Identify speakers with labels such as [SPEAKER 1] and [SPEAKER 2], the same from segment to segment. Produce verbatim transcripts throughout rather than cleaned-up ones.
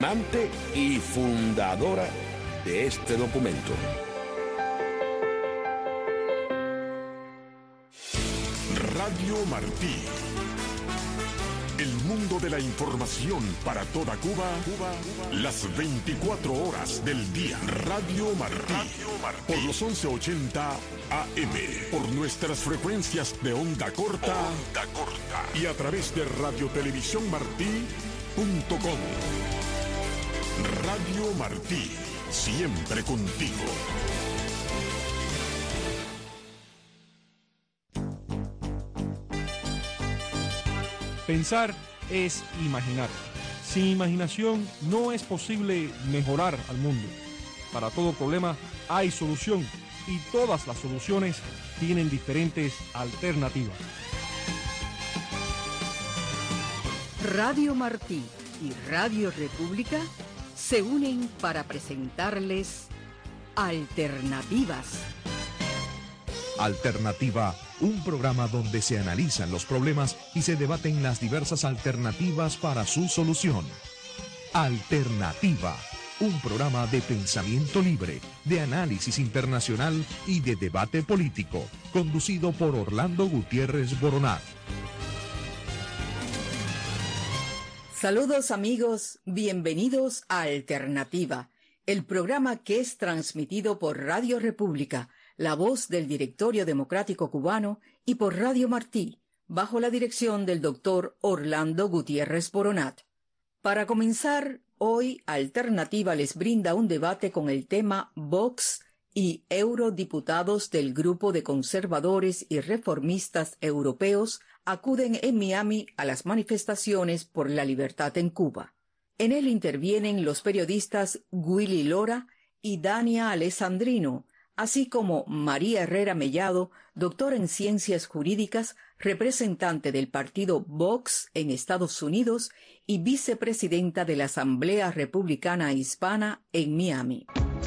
[SPEAKER 1] amante y fundadora de este documento.
[SPEAKER 2] Radio Martí. El mundo de la información para toda Cuba, Cuba, Cuba, las veinticuatro horas del día. Radio Martí. Radio Martí. Por los once ochenta A M. Por nuestras frecuencias de onda corta. Onda corta. Y a través de radio televisión martí punto com. Radio Martí. Siempre contigo.
[SPEAKER 3] Pensar es imaginar. Sin imaginación no es posible mejorar al mundo. Para todo problema hay solución y todas las soluciones tienen diferentes alternativas.
[SPEAKER 4] Radio Martí y Radio República se unen para presentarles Alternativas.
[SPEAKER 5] Alternativa, un programa donde se analizan los problemas y se debaten las diversas alternativas para su solución. Alternativa, un programa de pensamiento libre, de análisis internacional y de debate político, conducido por Orlando Gutiérrez Boronat.
[SPEAKER 4] Saludos amigos, bienvenidos a Alternativa, el programa que es transmitido por Radio República, la voz del Directorio Democrático Cubano, y por Radio Martí, bajo la dirección del doctor Orlando Gutiérrez Boronat. Para comenzar, hoy Alternativa les brinda un debate con el tema Vox y eurodiputados del Grupo de Conservadores y Reformistas Europeos acuden en Miami a las manifestaciones por la libertad en Cuba. En él intervienen los periodistas Willy Lora y Dania Alessandrino, así como María Herrera Mellado, doctora en Ciencias Jurídicas, representante del partido Vox en Estados Unidos y vicepresidenta de la Asamblea Republicana Hispana en Miami.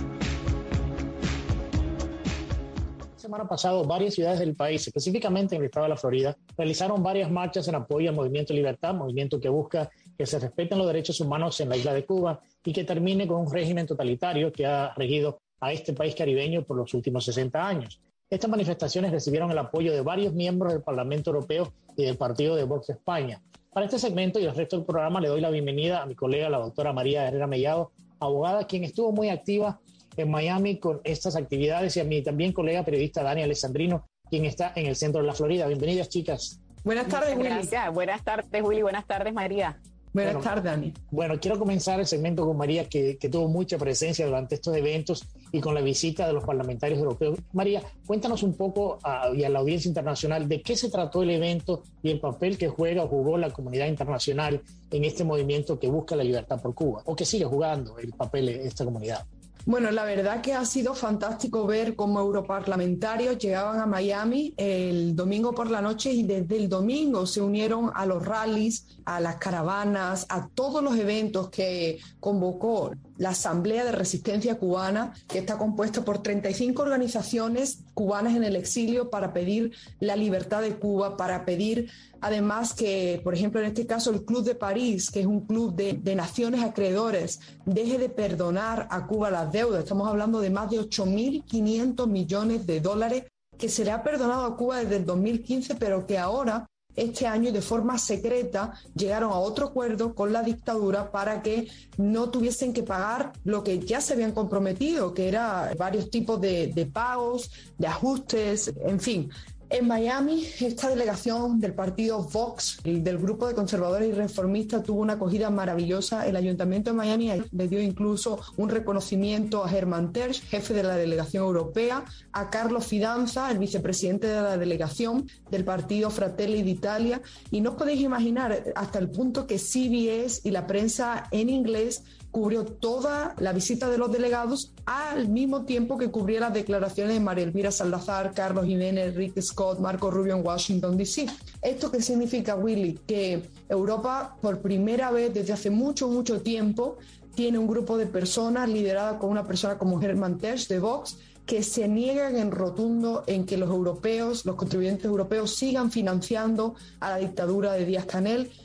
[SPEAKER 6] La semana pasada, varias ciudades del país, específicamente en el estado de la Florida, realizaron varias marchas en apoyo al Movimiento Libertad, movimiento que busca que se respeten los derechos humanos en la isla de Cuba y que termine con un régimen totalitario que ha regido a este país caribeño por los últimos sesenta años. Estas manifestaciones recibieron el apoyo de varios miembros del Parlamento Europeo y del partido de Vox España. Para este segmento y el resto del programa le doy la bienvenida a mi colega, la doctora María Herrera Mellado, abogada, quien estuvo muy activa en Miami con estas actividades, y a mi también colega periodista Dania Alessandrino, quien está en el centro de la Florida. Bienvenidas, chicas.
[SPEAKER 7] Buenas tardes, Willy.
[SPEAKER 8] Gracias. Buenas tardes, Willy. Buenas tardes, María.
[SPEAKER 7] Buenas
[SPEAKER 6] Bueno,
[SPEAKER 7] tardes, Dani.
[SPEAKER 6] Bueno, quiero comenzar el segmento con María, que, que tuvo mucha presencia durante estos eventos y con la visita de los parlamentarios europeos. María, cuéntanos un poco a, y a la audiencia internacional de qué se trató el evento y el papel que juega o jugó la comunidad internacional en este movimiento que busca la libertad por Cuba, o que sigue jugando el papel de esta comunidad.
[SPEAKER 7] Bueno, la verdad que ha sido fantástico ver cómo europarlamentarios llegaban a Miami el domingo por la noche y desde el domingo se unieron a los rallies, a las caravanas, a todos los eventos que convocó la Asamblea de Resistencia Cubana, que está compuesta por treinta y cinco organizaciones cubanas en el exilio para pedir la libertad de Cuba, para pedir además que, por ejemplo, en este caso el Club de París, que es un club de, de naciones acreedores, deje de perdonar a Cuba las deudas. Estamos hablando de más de ocho mil quinientos millones de dólares que se le ha perdonado a Cuba desde el dos mil quince, pero que ahora, este año, de forma secreta, llegaron a otro acuerdo con la dictadura para que no tuviesen que pagar lo que ya se habían comprometido, que era varios tipos de, de pagos, de ajustes, en fin. En Miami, esta delegación del partido Vox, del grupo de conservadores y reformistas, tuvo una acogida maravillosa. El Ayuntamiento de Miami le dio incluso un reconocimiento a Herman Tersch, jefe de la delegación europea, a Carlos Fidanza, el vicepresidente de la delegación del partido Fratelli d'Italia, y no os podéis imaginar hasta el punto que C B S y la prensa en inglés cubrió toda la visita de los delegados al mismo tiempo que cubría las declaraciones de María Elvira Salazar, Carlos Jiménez, Rick Scott, Marco Rubio en Washington, D C ¿Esto qué significa, Willy? Que Europa, por primera vez desde hace mucho, mucho tiempo, tiene un grupo de personas liderada por una persona como Herman Tersch de Vox, que se niegan en rotundo en que los europeos, los contribuyentes europeos, sigan financiando a la dictadura de Díaz-Canel,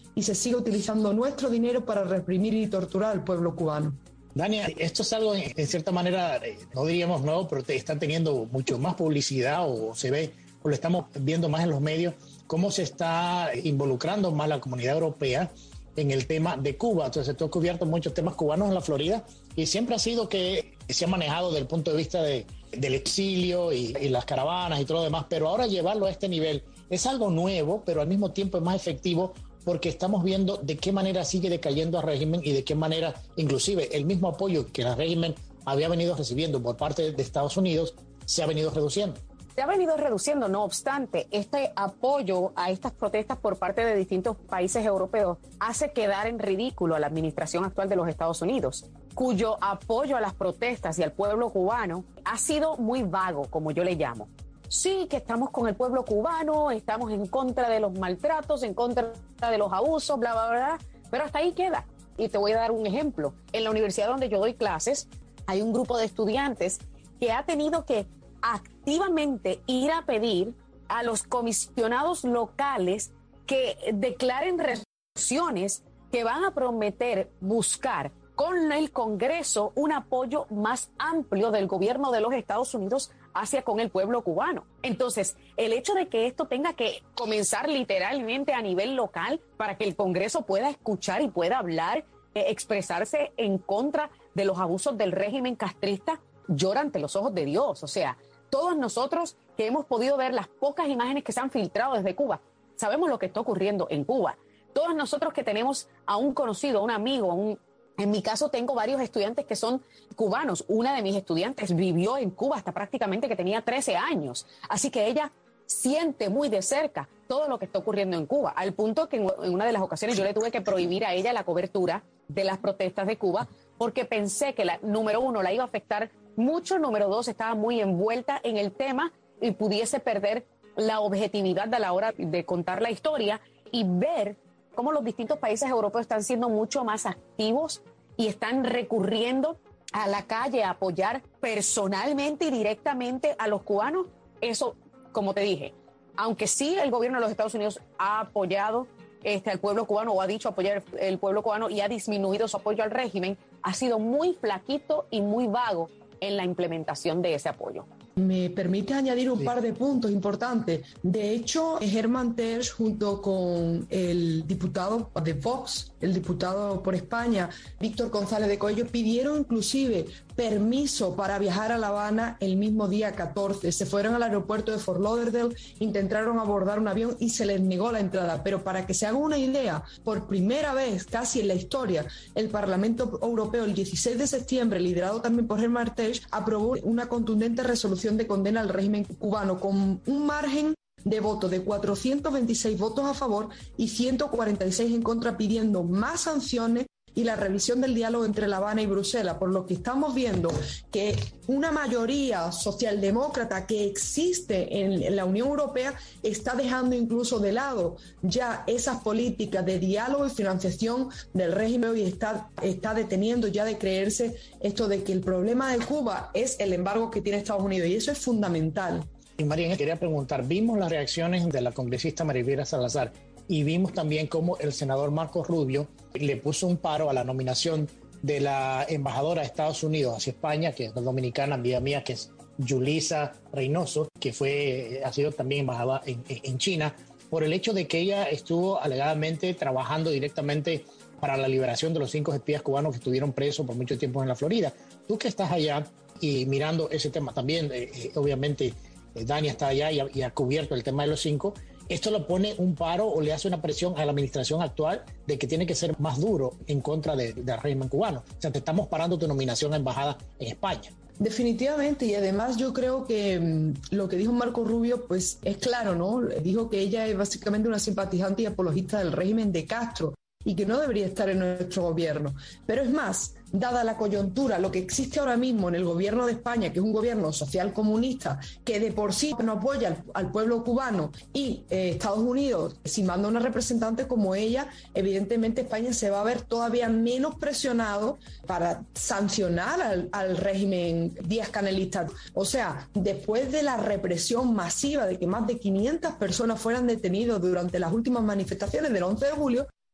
[SPEAKER 7] y se sigue utilizando nuestro dinero para reprimir y torturar al pueblo cubano.
[SPEAKER 6] Dania, esto es algo en cierta manera, no diríamos nuevo, pero te están teniendo mucho más publicidad o se ve, o lo estamos viendo más en los medios, cómo se está involucrando más la comunidad europea en el tema de Cuba. Entonces tú has cubierto muchos temas cubanos en la Florida y siempre ha sido que se ha manejado desde el punto de vista de, del exilio y, y las caravanas y todo lo demás, pero ahora llevarlo a este nivel es algo nuevo, pero al mismo tiempo es más efectivo porque estamos viendo de qué manera sigue decayendo el régimen y de qué manera inclusive el mismo apoyo que el régimen había venido recibiendo por parte de Estados Unidos se ha venido reduciendo.
[SPEAKER 8] Se ha venido reduciendo, no obstante, este apoyo a estas protestas por parte de distintos países europeos hace quedar en ridículo a la administración actual de los Estados Unidos, cuyo apoyo a las protestas y al pueblo cubano ha sido muy vago, como yo le llamo. Sí, que estamos con el pueblo cubano, estamos en contra de los maltratos, en contra de los abusos, bla, bla, bla, pero hasta ahí queda. Y te voy a dar un ejemplo. En la universidad donde yo doy clases, hay un grupo de estudiantes que ha tenido que activamente ir a pedir a los comisionados locales que declaren resoluciones que van a prometer buscar con el Congreso un apoyo más amplio del gobierno de los Estados Unidos hacia con el pueblo cubano. Entonces, el hecho de que esto tenga que comenzar literalmente a nivel local para que el Congreso pueda escuchar y pueda hablar, eh, expresarse en contra de los abusos del régimen castrista, llora ante los ojos de Dios. O sea, todos nosotros que hemos podido ver las pocas imágenes que se han filtrado desde Cuba, sabemos lo que está ocurriendo en Cuba. Todos nosotros que tenemos a un conocido, a un amigo, a un... En mi caso tengo varios estudiantes que son cubanos. Una de mis estudiantes vivió en Cuba hasta prácticamente que tenía trece años. Así que ella siente muy de cerca todo lo que está ocurriendo en Cuba, al punto que en una de las ocasiones yo le tuve que prohibir a ella la cobertura de las protestas de Cuba porque pensé que, la número uno, la iba a afectar mucho, número dos, estaba muy envuelta en el tema y pudiese perder la objetividad a la hora de contar la historia y ver cómo los distintos países europeos están siendo mucho más activos y están recurriendo a la calle a apoyar personalmente y directamente a los cubanos. Eso, como te dije, aunque sí el gobierno de los Estados Unidos ha apoyado este, al pueblo cubano o ha dicho apoyar el pueblo cubano y ha disminuido su apoyo al régimen, ha sido muy flaquito y muy vago en la implementación de ese apoyo.
[SPEAKER 7] Me permite añadir un sí. par de puntos importantes. De hecho, Germán Terç, junto con el diputado de Vox, el diputado por España, Víctor González de Coello, pidieron inclusive permiso para viajar a La Habana el mismo día catorce. Se fueron al aeropuerto de Fort Lauderdale, intentaron abordar un avión y se les negó la entrada. Pero para que se hagan una idea, por primera vez casi en la historia, el Parlamento Europeo el dieciséis de septiembre, liderado también por Germán Terç, aprobó una contundente resolución de condena al régimen cubano con un margen de voto de cuatrocientos veintiséis votos a favor y ciento cuarenta y seis en contra, pidiendo más sanciones y la revisión del diálogo entre La Habana y Bruselas, por lo que estamos viendo que una mayoría socialdemócrata que existe en la Unión Europea está dejando incluso de lado ya esas políticas de diálogo y financiación del régimen y está, está deteniendo ya de creerse esto de que el problema de Cuba es el embargo que tiene Estados Unidos, y eso es fundamental.
[SPEAKER 6] Y María, quería preguntar, vimos las reacciones de la congresista María Elvira Salazar y vimos también cómo el senador Marco Rubio le puso un paro a la nominación de la embajadora de Estados Unidos hacia España, que es dominicana, amiga mía, que es Yulisa Reynoso, que fue, ha sido también embajadora en, en China, por el hecho de que ella estuvo alegadamente trabajando directamente para la liberación de los cinco espías cubanos que estuvieron presos por mucho tiempo en la Florida. Tú que estás allá y mirando ese tema también, eh, eh, obviamente eh, Dania está allá y ha, y ha cubierto el tema de los cinco. ¿Esto le pone un paro o le hace una presión a la administración actual de que tiene que ser más duro en contra de, del régimen cubano? O sea, te estamos parando tu nominación a embajada en España.
[SPEAKER 7] Definitivamente, y además yo creo que mmm, lo que dijo Marco Rubio pues es claro, ¿no? Dijo que ella es básicamente una simpatizante y apologista del régimen de Castro y que no debería estar en nuestro gobierno. Pero es más, dada la coyuntura, lo que existe ahora mismo en el gobierno de España, que es un gobierno social comunista, que de por sí no apoya al, al pueblo cubano, y eh, Estados Unidos, si manda una representante como ella, evidentemente España se va a ver todavía menos presionado para sancionar al, al régimen Díaz-Canelista. O sea, después de la represión masiva de que más de quinientas personas fueran detenidas durante las últimas manifestaciones del once de julio,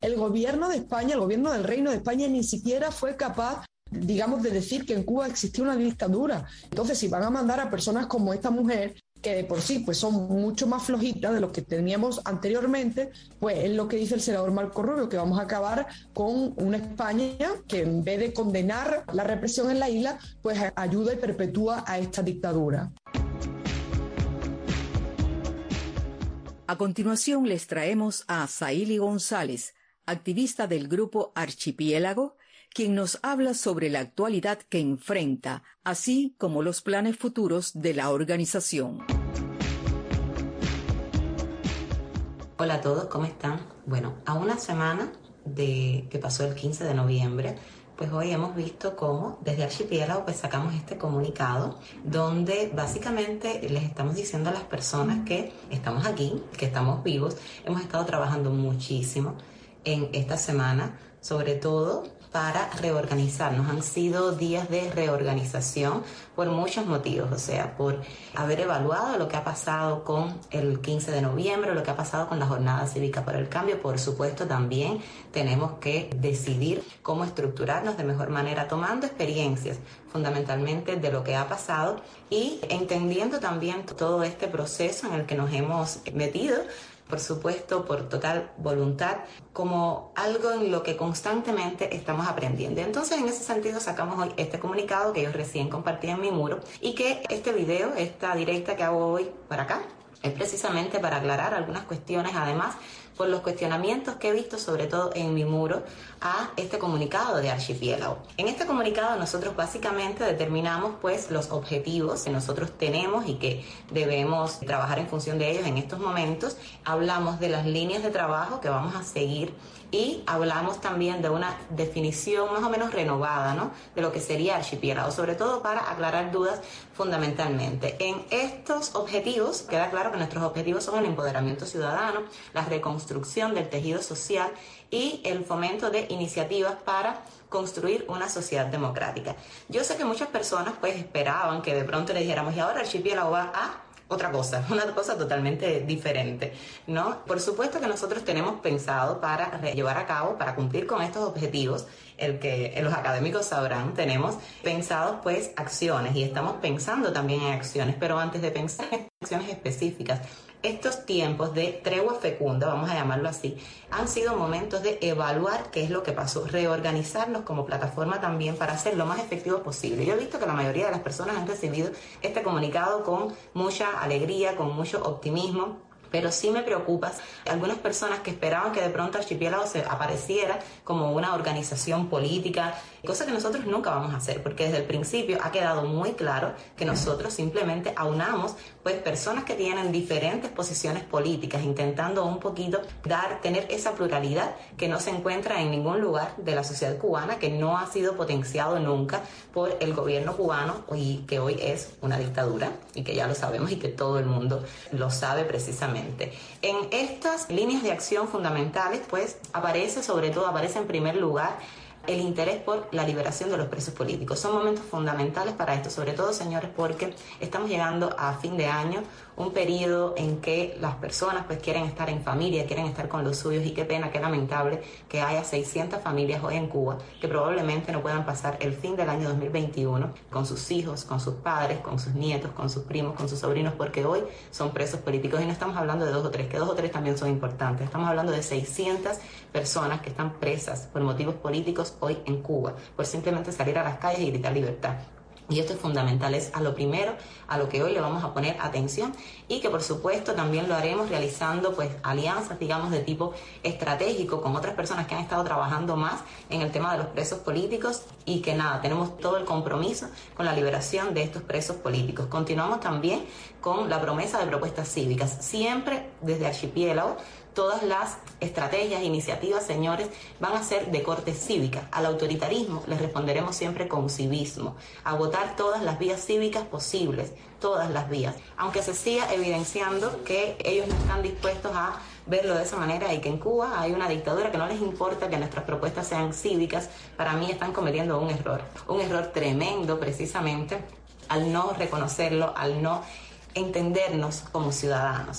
[SPEAKER 7] el gobierno de España, el gobierno del Reino de España ni siquiera fue capaz, digamos, de decir que en Cuba existía una dictadura. Entonces, si van a mandar a personas como esta mujer, que de por sí pues, son mucho más flojitas de lo que teníamos anteriormente, pues es lo que dice el senador Marco Rubio, que vamos a acabar con una España que en vez de condenar la represión en la isla, pues ayuda y perpetúa a esta dictadura.
[SPEAKER 4] A continuación les traemos a Saíli González, activista del grupo Archipiélago, quien nos habla sobre la actualidad que enfrenta, así como los planes futuros de la organización.
[SPEAKER 9] Hola a todos, ¿cómo están? Bueno, a una semana de que pasó el quince de noviembre, pues hoy hemos visto cómo desde Archipiélago pues sacamos este comunicado donde básicamente les estamos diciendo a las personas que estamos aquí, que estamos vivos. Hemos estado trabajando muchísimo en esta semana, sobre todo para reorganizarnos. Han sido días de reorganización por muchos motivos, o sea, por haber evaluado lo que ha pasado con el quince de noviembre, lo que ha pasado con la Jornada Cívica por el Cambio. Por supuesto, también tenemos que decidir cómo estructurarnos de mejor manera, tomando experiencias fundamentalmente de lo que ha pasado y entendiendo también todo este proceso en el que nos hemos metido, por supuesto, por total voluntad, como algo en lo que constantemente estamos aprendiendo. Entonces, en ese sentido, sacamos hoy este comunicado que yo recién compartí en mi muro y que este video, esta directa que hago hoy para acá, es precisamente para aclarar algunas cuestiones, además, por los cuestionamientos que he visto, sobre todo en mi muro, a este comunicado de Archipiélago. En este comunicado nosotros básicamente determinamos pues los objetivos que nosotros tenemos y que debemos trabajar en función de ellos en estos momentos. Hablamos de las líneas de trabajo que vamos a seguir y hablamos también de una definición más o menos renovada, ¿no?, de lo que sería Archipiélago, sobre todo para aclarar dudas fundamentalmente. En estos objetivos, queda claro que nuestros objetivos son el empoderamiento ciudadano, la reconstrucción del tejido social y el fomento de iniciativas para construir una sociedad democrática. Yo sé que muchas personas pues esperaban que de pronto le dijéramos, y ahora Archipiélago va a otra cosa, una cosa totalmente diferente, ¿no? Por supuesto que nosotros tenemos pensado para llevar a cabo, para cumplir con estos objetivos, el que los académicos sabrán, tenemos pensados pues acciones y estamos pensando también en acciones, pero antes de pensar en acciones específicas, estos tiempos de tregua fecunda, vamos a llamarlo así, han sido momentos de evaluar qué es lo que pasó, reorganizarnos como plataforma también para hacer lo más efectivo posible. Yo he visto que la mayoría de las personas han recibido este comunicado con mucha alegría, con mucho optimismo, pero sí me preocupa algunas personas que esperaban que de pronto Archipiélago se apareciera como una organización política, cosa que nosotros nunca vamos a hacer, porque desde el principio ha quedado muy claro que nosotros simplemente aunamos pues personas que tienen diferentes posiciones políticas, intentando un poquito dar, tener esa pluralidad que no se encuentra en ningún lugar de la sociedad cubana, que no ha sido potenciado nunca por el gobierno cubano y que hoy es una dictadura y que ya lo sabemos y que todo el mundo lo sabe precisamente. En estas líneas de acción fundamentales pues aparece sobre todo, aparece en primer lugar el interés por la liberación de los presos políticos. Son momentos fundamentales para esto, sobre todo, señores, porque estamos llegando a fin de año, un periodo en que las personas pues quieren estar en familia, quieren estar con los suyos, y qué pena, qué lamentable que haya seiscientas familias hoy en Cuba que probablemente no puedan pasar el fin del año dos mil veintiuno con sus hijos, con sus padres, con sus nietos, con sus primos, con sus sobrinos, porque hoy son presos políticos. Y no estamos hablando de dos o tres, que dos o tres también son importantes. Estamos hablando de seiscientas personas que están presas por motivos políticos hoy en Cuba, por simplemente salir a las calles y gritar libertad. Y esto es fundamental, es a lo primero, a lo que hoy le vamos a poner atención, y que por supuesto también lo haremos realizando pues alianzas, digamos, de tipo estratégico con otras personas que han estado trabajando más en el tema de los presos políticos, y que nada, tenemos todo el compromiso con la liberación de estos presos políticos. Continuamos también con la promesa de propuestas cívicas, siempre desde Archipiélago. Todas las estrategias, iniciativas, señores, van a ser de corte cívica. Al autoritarismo les responderemos siempre con civismo, a votar todas las vías cívicas posibles, todas las vías, aunque se siga evidenciando que ellos no están dispuestos a verlo de esa manera y que en Cuba hay una dictadura que no les importa que nuestras propuestas sean cívicas. Para mí están cometiendo un error, un error tremendo precisamente al no reconocerlo, al no entendernos como ciudadanos.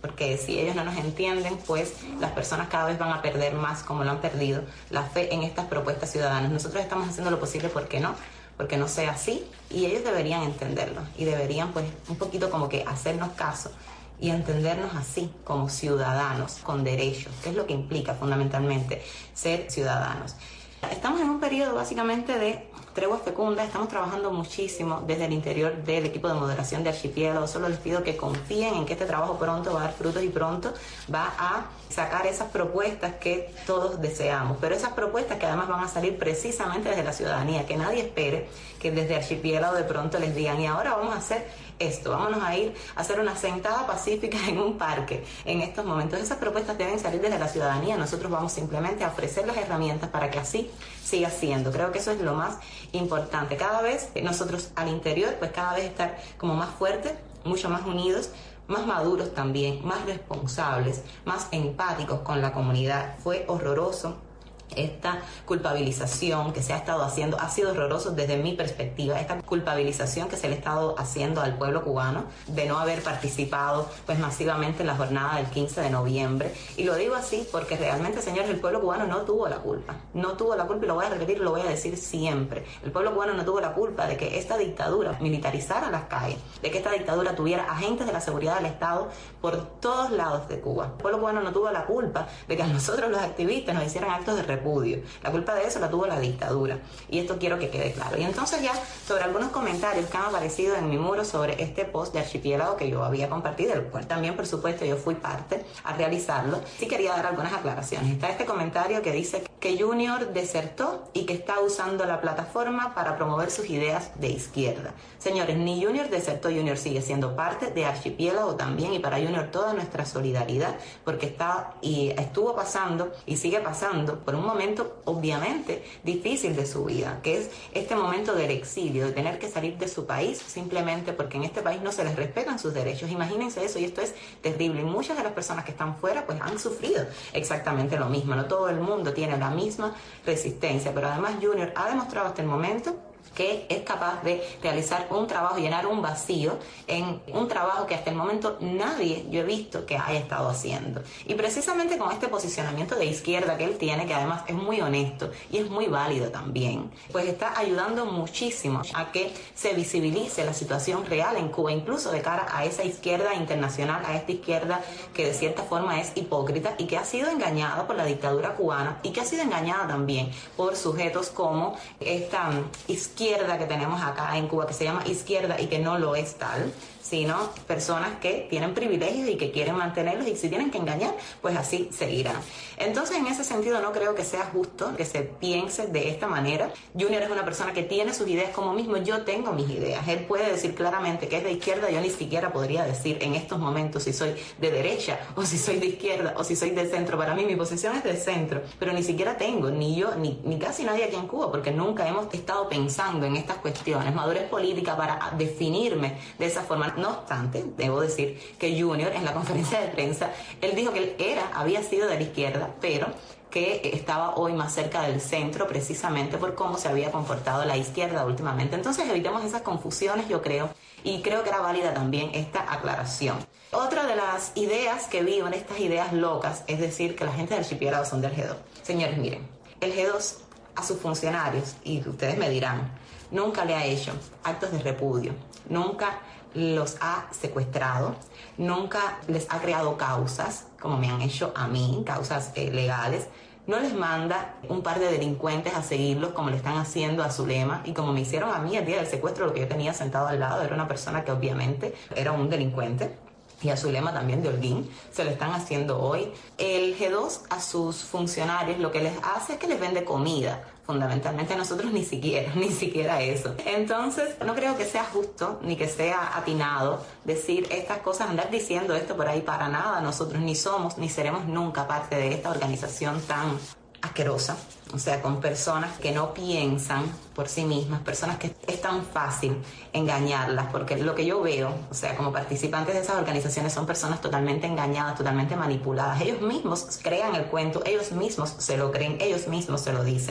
[SPEAKER 9] porque si ellos no nos entienden, pues las personas cada vez van a perder más, como lo han perdido, la fe en estas propuestas ciudadanas. Nosotros estamos haciendo lo posible porque no, porque no sea así, y ellos deberían entenderlo, y deberían pues un poquito como que hacernos caso y entendernos así como ciudadanos con derechos, que es lo que implica fundamentalmente ser ciudadanos. Estamos en un periodo básicamente de tregua fecunda, estamos trabajando muchísimo desde el interior del equipo de moderación de Archipiélago. Solo les pido que confíen en que este trabajo pronto va a dar frutos y pronto va a sacar esas propuestas que todos deseamos, pero esas propuestas que además van a salir precisamente desde la ciudadanía, que nadie espere que desde Archipiélago de pronto les digan y ahora vamos a hacer esto, vámonos a ir a hacer una sentada pacífica en un parque en estos momentos. Esas propuestas deben salir desde la ciudadanía. Nosotros vamos simplemente a ofrecer las herramientas para que así siga siendo. Creo que eso es lo más importante. Cada vez nosotros al interior, pues cada vez estar como más fuertes, mucho más unidos, más maduros también, más responsables, más empáticos con la comunidad. Fue horroroso esta culpabilización que se ha estado haciendo, ha sido horroroso desde mi perspectiva, esta culpabilización que se le ha estado haciendo al pueblo cubano de no haber participado pues masivamente en la jornada del quince de noviembre, y lo digo así porque realmente, señores, el pueblo cubano no tuvo la culpa, no tuvo la culpa, y lo voy a repetir, lo voy a decir siempre, el pueblo cubano no tuvo la culpa de que esta dictadura militarizara las calles, de que esta dictadura tuviera agentes de la seguridad del Estado por todos lados de Cuba. El pueblo cubano no tuvo la culpa de que a nosotros los activistas nos hicieran actos de repudio. La culpa de eso la tuvo la dictadura, y esto quiero que quede claro. Y entonces ya sobre algunos comentarios que han aparecido en mi muro sobre este post de Archipiélago que yo había compartido, del cual también por supuesto yo fui parte a realizarlo, sí quería dar algunas aclaraciones. Está este comentario que dice que Junior desertó y que está usando la plataforma para promover sus ideas de izquierda. Señores, ni Junior desertó, Junior sigue siendo parte de Archipiélago también, y para Junior toda nuestra solidaridad, porque está y estuvo pasando y sigue pasando por un momento obviamente difícil de su vida, que es este momento del exilio, de tener que salir de su país simplemente porque en este país no se les respetan sus derechos. Imagínense eso, y esto es terrible, y muchas de las personas que están fuera pues han sufrido exactamente lo mismo. No todo el mundo tiene la misma resistencia, pero además Junior ha demostrado hasta el momento que es capaz de realizar un trabajo, llenar un vacío en un trabajo que hasta el momento nadie yo he visto que haya estado haciendo. Y precisamente con este posicionamiento de izquierda que él tiene, que además es muy honesto y es muy válido también, pues está ayudando muchísimo a que se visibilice la situación real en Cuba, incluso de cara a esa izquierda internacional, a esta izquierda que de cierta forma es hipócrita y que ha sido engañada por la dictadura cubana, y que ha sido engañada también por sujetos como esta izquierda que tenemos acá en Cuba, que se llama izquierda y que no lo es tal, sino personas que tienen privilegios y que quieren mantenerlos, y si tienen que engañar, pues así seguirán. Entonces, en ese sentido, no creo que sea justo que se piense de esta manera. Junior es una persona que tiene sus ideas, como mismo yo tengo mis ideas. Él puede decir claramente que es de izquierda, yo ni siquiera podría decir en estos momentos si soy de derecha, o si soy de izquierda, o si soy de centro. Para mí mi posición es de centro, pero ni siquiera tengo, ni yo, ni, ni casi nadie aquí en Cuba, porque nunca hemos estado pensando en estas cuestiones, madurez política para definirme de esa forma. No obstante, debo decir que Junior en la conferencia de prensa, él dijo que él era, había sido de la izquierda, pero que estaba hoy más cerca del centro precisamente por cómo se había comportado la izquierda últimamente. Entonces evitemos esas confusiones, yo creo, y creo que era válida también esta aclaración. Otra de las ideas que vi en estas ideas locas es decir que la gente del Archipiélago son del G dos. Señores, miren, el G dos a sus funcionarios, y ustedes me dirán, nunca le ha hecho actos de repudio, nunca los ha secuestrado, nunca les ha creado causas, como me han hecho a mí, causas eh, legales. No les manda un par de delincuentes a seguirlos como le están haciendo a Zulema, y como me hicieron a mí el día del secuestro. Lo que yo tenía sentado al lado era una persona que obviamente era un delincuente, y a Zulema también de Holguín, se lo están haciendo hoy. El G dos a sus funcionarios lo que les hace es que les vende comida. Fundamentalmente a nosotros ni siquiera, ni siquiera eso. Entonces, no creo que sea justo ni que sea atinado decir estas cosas, andar diciendo esto por ahí para nada. Nosotros ni somos ni seremos nunca parte de esta organización tan asquerosa, o sea, con personas que no piensan por sí mismas, personas que es tan fácil engañarlas, porque lo que yo veo, o sea, como participantes de esas organizaciones son personas totalmente engañadas, totalmente manipuladas. Ellos mismos crean el cuento, ellos mismos se lo creen, ellos mismos se lo dicen.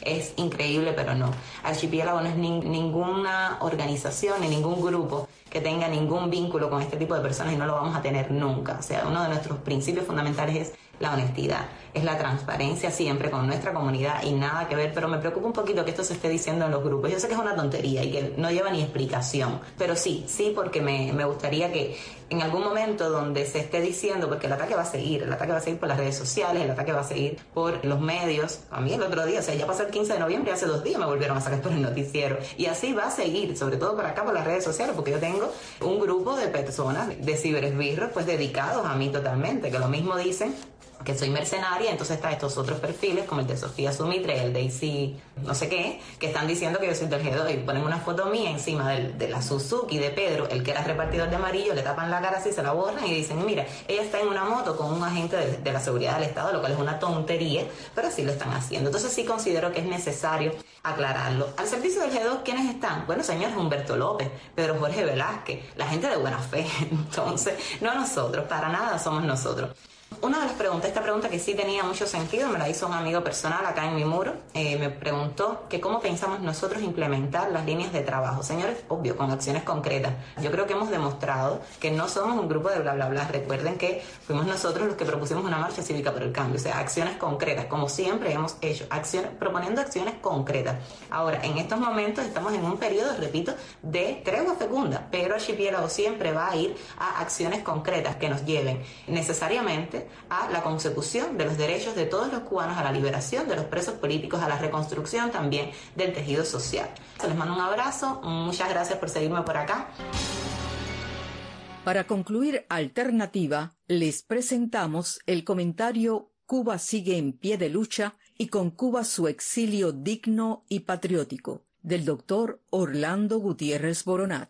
[SPEAKER 9] es increíble, pero no. Archipiélago no es ni, ninguna organización ni ningún grupo que tenga ningún vínculo con este tipo de personas y no lo vamos a tener nunca. O sea, uno de nuestros principios fundamentales es la honestidad, es la transparencia siempre con nuestra comunidad y nada que ver, pero me preocupa un poquito que esto se esté diciendo en los grupos. Yo sé que es una tontería y que no lleva ni explicación, pero sí, sí, porque me, me gustaría que en algún momento donde se esté diciendo, porque el ataque va a seguir, el ataque va a seguir por las redes sociales, el ataque va a seguir por los medios. A mí el otro día, o sea, ya pasó el quince de noviembre y hace dos días me volvieron a sacar por el noticiero. Y así va a seguir, sobre todo por acá, por las redes sociales, porque yo tengo un grupo de personas, de ciberesbirros, pues dedicados a mí totalmente, que lo mismo dicen que soy mercenaria, entonces están estos otros perfiles como el de Sofía Sumitre, el Daisy no sé qué, que están diciendo que yo soy del G dos y ponen una foto mía encima del, de la Suzuki de Pedro, el que era repartidor de amarillo, le tapan la cara así, se la borran y dicen, mira, ella está en una moto con un agente de, de la seguridad del Estado, lo cual es una tontería, pero así lo están haciendo. Entonces sí considero que es necesario aclararlo. Al servicio del G dos, ¿quiénes están? Bueno, señores, Humberto López, Pedro Jorge Velázquez, la gente de buena fe. Entonces, no nosotros, para nada somos nosotros. Una de las preguntas, esta pregunta que sí tenía mucho sentido, me la hizo un amigo personal acá en mi muro, eh, me preguntó que cómo pensamos nosotros implementar las líneas de trabajo. Señores, obvio, con acciones concretas. Yo creo que hemos demostrado que no somos un grupo de bla, bla, bla. Recuerden que fuimos nosotros los que propusimos una marcha cívica por el cambio, o sea, acciones concretas, como siempre hemos hecho, acciones, proponiendo acciones concretas. Ahora, en estos momentos estamos en un periodo, repito, de tregua fecunda, pero Archipiélago siempre va a ir a acciones concretas que nos lleven necesariamente a la consecución de los derechos de todos los cubanos, a la liberación de los presos políticos, a la reconstrucción también del tejido social. Les mando un abrazo, muchas gracias por seguirme por acá.
[SPEAKER 4] Para concluir Alternativa, les presentamos el comentario Cuba sigue en pie de lucha y con Cuba su exilio digno y patriótico, del doctor Orlando Gutiérrez Boronat.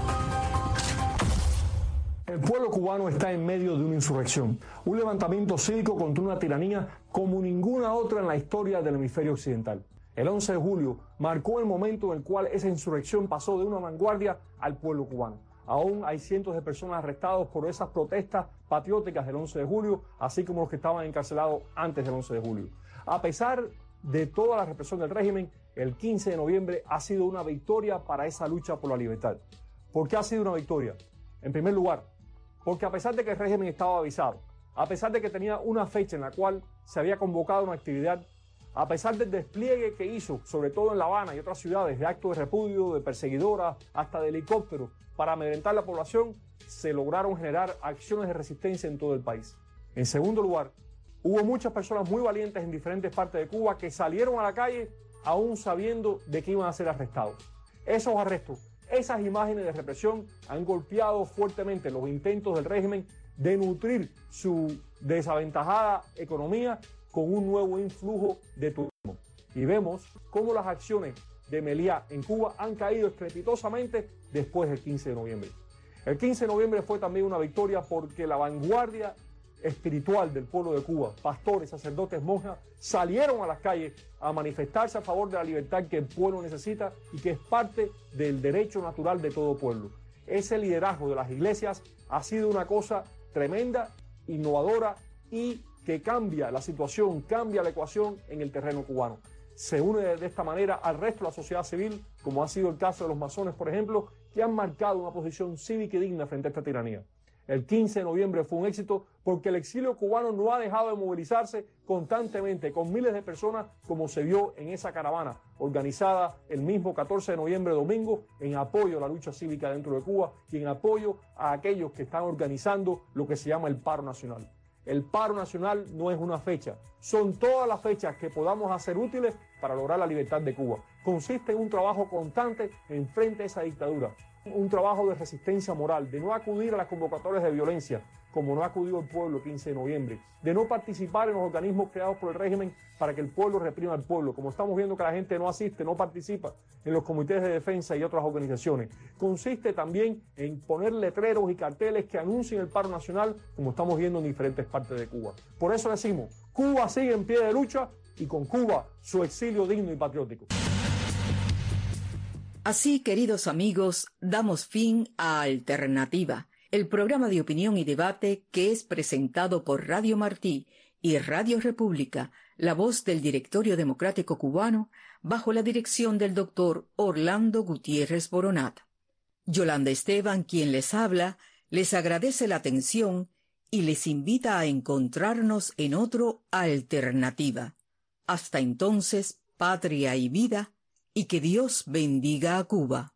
[SPEAKER 3] El pueblo cubano está en medio de una insurrección, un levantamiento cívico contra una tiranía como ninguna otra en la historia del hemisferio occidental. El once de julio marcó el momento en el cual esa insurrección pasó de una vanguardia al pueblo cubano. Aún hay cientos de personas arrestados por esas protestas patrióticas del once de julio, así como los que estaban encarcelados antes del once de julio. A pesar de toda la represión del régimen, el quince de noviembre ha sido una victoria para esa lucha por la libertad. ¿Por qué ha sido una victoria? En primer lugar, porque a pesar de que el régimen estaba avisado, a pesar de que tenía una fecha en la cual se había convocado una actividad, a pesar del despliegue que hizo, sobre todo en La Habana y otras ciudades, de actos de repudio, de perseguidoras, hasta de helicópteros, para amedrentar a la población, se lograron generar acciones de resistencia en todo el país. En segundo lugar, hubo muchas personas muy valientes en diferentes partes de Cuba que salieron a la calle aún sabiendo de que iban a ser arrestados. Esos arrestos, esas imágenes de represión han golpeado fuertemente los intentos del régimen de nutrir su desaventajada economía con un nuevo influjo de turismo. Y vemos cómo las acciones de Meliá en Cuba han caído estrepitosamente después del quince de noviembre. El quince de noviembre fue también una victoria porque la vanguardia espiritual del pueblo de Cuba, pastores, sacerdotes, monjas, salieron a las calles a manifestarse a favor de la libertad que el pueblo necesita y que es parte del derecho natural de todo pueblo. Ese liderazgo de las iglesias ha sido una cosa tremenda, innovadora y que cambia la situación, cambia la ecuación en el terreno cubano. Se une de esta manera al resto de la sociedad civil, como ha sido el caso de los masones, por ejemplo, que han marcado una posición cívica y digna frente a esta tiranía. El quince de noviembre fue un éxito porque el exilio cubano no ha dejado de movilizarse constantemente con miles de personas como se vio en esa caravana organizada el mismo catorce de noviembre, domingo, en apoyo a la lucha cívica dentro de Cuba y en apoyo a aquellos que están organizando lo que se llama el paro nacional. El paro nacional no es una fecha, son todas las fechas que podamos hacer útiles para lograr la libertad de Cuba. Consiste en un trabajo constante en frente a esa dictadura. Un trabajo de resistencia moral, de no acudir a las convocatorias de violencia, como no acudió el pueblo el quince de noviembre, de no participar en los organismos creados por el régimen para que el pueblo reprima al pueblo, como estamos viendo que la gente no asiste, no participa en los comités de defensa y otras organizaciones. Consiste también en poner letreros y carteles que anuncien el paro nacional, como estamos viendo en diferentes partes de Cuba. Por eso decimos, Cuba sigue en pie de lucha y con Cuba su exilio digno y patriótico.
[SPEAKER 4] Así, queridos amigos, damos fin a Alternativa, el programa de opinión y debate que es presentado por Radio Martí y Radio República, la voz del Directorio Democrático Cubano, bajo la dirección del doctor Orlando Gutiérrez Boronat. Yolanda Esteban, quien les habla, les agradece la atención y les invita a encontrarnos en otro Alternativa. Hasta entonces, patria y vida, y que Dios bendiga a Cuba.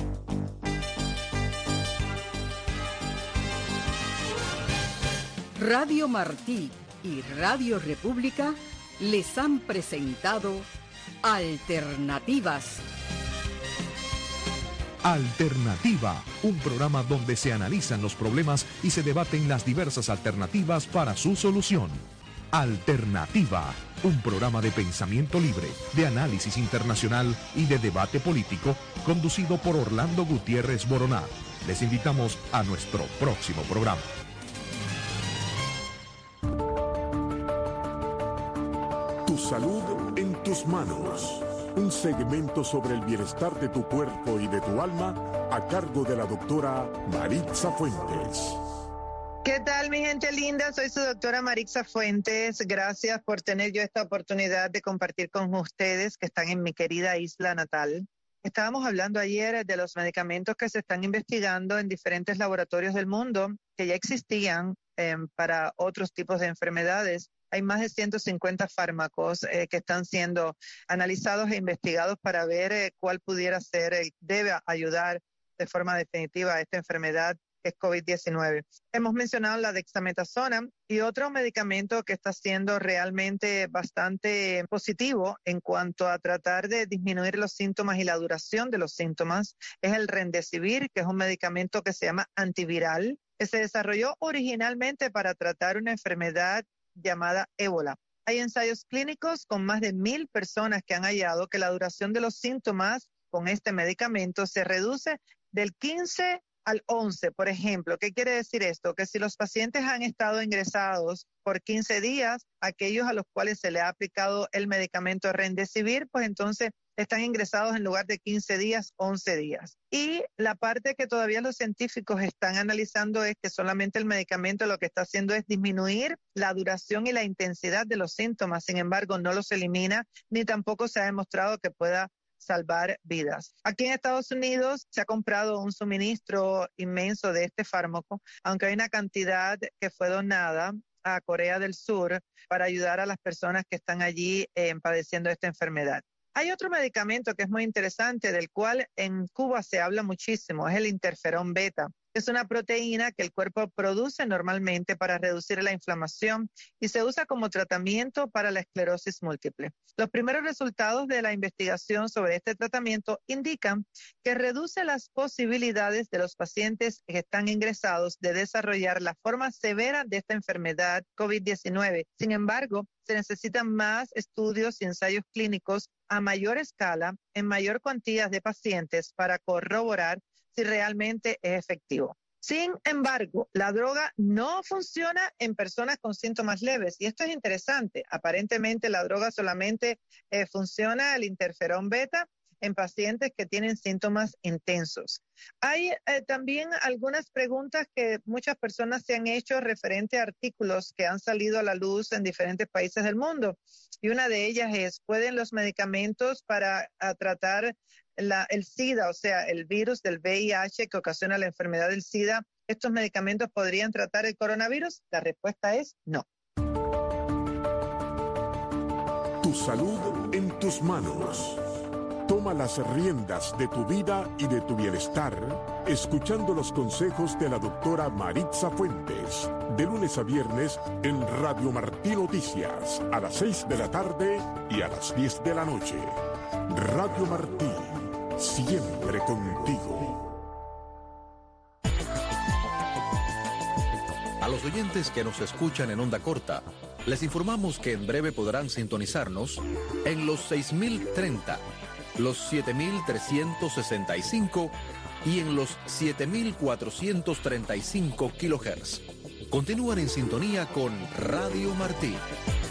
[SPEAKER 4] Radio Martí y Radio República les han presentado Alternativas.
[SPEAKER 5] Alternativa, un programa donde se analizan los problemas y se debaten las diversas alternativas para su solución. Alternativa, un programa de pensamiento libre, de análisis internacional y de debate político, conducido por Orlando Gutiérrez Boronat. Les invitamos a nuestro próximo programa.
[SPEAKER 2] Tu salud en tus manos. Un segmento sobre el bienestar de tu cuerpo y de tu alma a cargo de la doctora Maritza Fuentes.
[SPEAKER 10] ¿Qué tal, mi gente linda? Soy su doctora Maritza Fuentes. Gracias por tener yo esta oportunidad de compartir con ustedes que están en mi querida isla natal. Estábamos hablando ayer de los medicamentos que se están investigando en diferentes laboratorios del mundo que ya existían eh, para otros tipos de enfermedades. Hay más de ciento cincuenta fármacos eh, que están siendo analizados e investigados para ver eh, cuál pudiera ser, eh, debe ayudar de forma definitiva a esta enfermedad que es COVID diecinueve. Hemos mencionado la dexametasona y otro medicamento que está siendo realmente bastante positivo en cuanto a tratar de disminuir los síntomas y la duración de los síntomas es el Remdesivir, que es un medicamento que se llama antiviral, que se desarrolló originalmente para tratar una enfermedad llamada ébola. Hay ensayos clínicos con más de mil personas que han hallado que la duración de los síntomas con este medicamento se reduce del quince al once, por ejemplo. ¿Qué quiere decir esto? Que si los pacientes han estado ingresados por quince días, aquellos a los cuales se le ha aplicado el medicamento Remdesivir, pues entonces están ingresados en lugar de quince días, once días. Y la parte que todavía los científicos están analizando es que solamente el medicamento lo que está haciendo es disminuir la duración y la intensidad de los síntomas. Sin embargo, no los elimina, ni tampoco se ha demostrado que pueda salvar vidas. Aquí en Estados Unidos se ha comprado un suministro inmenso de este fármaco, aunque hay una cantidad que fue donada a Corea del Sur para ayudar a las personas que están allí eh, padeciendo esta enfermedad. Hay otro medicamento que es muy interesante, del cual en Cuba se habla muchísimo, es el interferón beta. Es una proteína que el cuerpo produce normalmente para reducir la inflamación y se usa como tratamiento para la esclerosis múltiple. Los primeros resultados de la investigación sobre este tratamiento indican que reduce las posibilidades de los pacientes que están ingresados de desarrollar la forma severa de esta enfermedad COVID diecinueve. Sin embargo, se necesitan más estudios y ensayos clínicos a mayor escala, en mayor cantidad de pacientes para corroborar si realmente es efectivo. Sin embargo, la droga no funciona en personas con síntomas leves y esto es interesante. Aparentemente la droga solamente eh, funciona, el interferón beta, en pacientes que tienen síntomas intensos. Hay eh, también algunas preguntas que muchas personas se han hecho referente a artículos que han salido a la luz en diferentes países del mundo. Y una de ellas es, ¿pueden los medicamentos para a tratar la, el SIDA, o sea, el virus del V I H que ocasiona la enfermedad del SIDA, estos medicamentos podrían tratar el coronavirus? La respuesta es no.
[SPEAKER 2] Tu salud en tus manos. Toma las riendas de tu vida y de tu bienestar, escuchando los consejos de la doctora Maritza Fuentes, de lunes a viernes en Radio Martí Noticias, a las seis de la tarde y a las diez de la noche. Radio Martí, siempre contigo.
[SPEAKER 11] A los oyentes que nos escuchan en onda corta, les informamos que en breve podrán sintonizarnos en los seis mil treinta, los siete mil trescientos sesenta y cinco y en los siete mil cuatrocientos treinta y cinco kilohertz. Continúan en sintonía con Radio Martí.